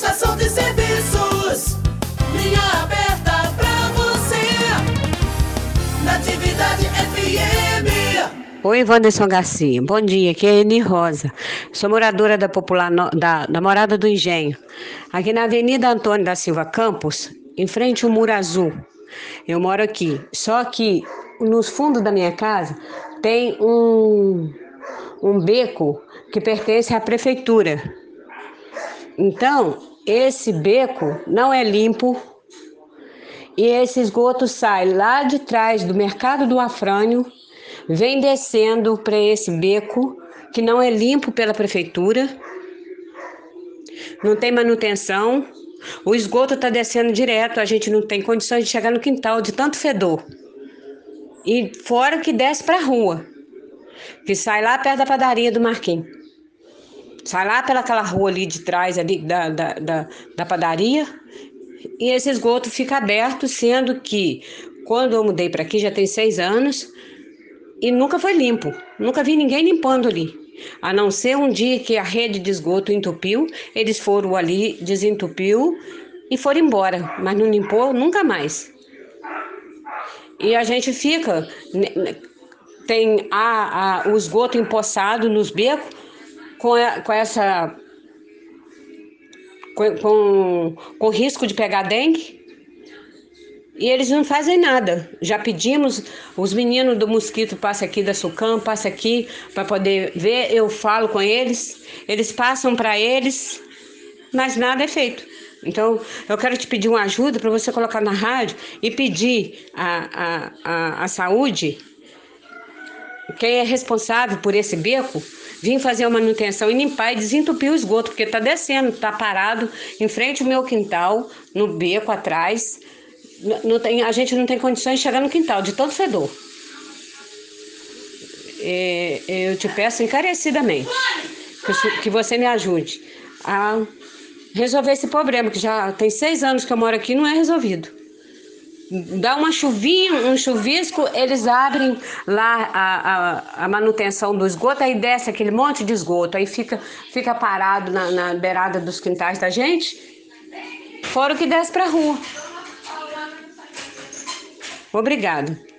Prestação de serviços, linha aberta pra você, Natividade FM. Oi, Wanderson Garcia. Bom dia, aqui é Eni Rosa. Sou moradora da Morada do Engenho, aqui na Avenida Antônio da Silva Campos, em frente ao Muro Azul. Eu moro aqui. Só que nos fundos da minha casa tem um beco que pertence à prefeitura. Então, esse beco não é limpo e esse esgoto sai lá de trás do Mercado do Afrânio, vem descendo para esse beco que não é limpo pela prefeitura, não tem manutenção, o esgoto está descendo direto, a gente não tem condições de chegar no quintal de tanto fedor. E fora que desce para a rua, que sai lá perto da padaria do Marquinhos. Sai lá pelaquela rua ali de trás ali da padaria e esse esgoto fica aberto, sendo que quando eu mudei para aqui já tem 6 anos e nunca foi limpo. Nunca vi ninguém limpando ali. A não ser um dia que a rede de esgoto entupiu, eles foram ali, desentupiu e foram embora, mas não limpou nunca mais. E a gente fica, tem o esgoto empoçado nos becos, com risco de pegar dengue, e eles não fazem nada. Já pedimos, os meninos do mosquito passam aqui da Sucam, passam aqui para poder ver, eu falo com eles, eles passam para eles, mas nada é feito. Então, eu quero te pedir uma ajuda para você colocar na rádio e pedir à saúde, quem é responsável por esse beco, vim fazer uma manutenção e limpar e desentupir o esgoto, porque está descendo, está parado em frente ao meu quintal, no beco atrás. A gente não tem condições de chegar no quintal, de tanto fedor. Eu te peço encarecidamente que você me ajude a resolver esse problema, que já tem 6 anos que eu moro aqui e não é resolvido. Dá uma chuvinha, um chuvisco, eles abrem lá a manutenção do esgoto, aí desce aquele monte de esgoto, aí fica parado na beirada dos quintais da gente, fora o que desce para a rua. Obrigada.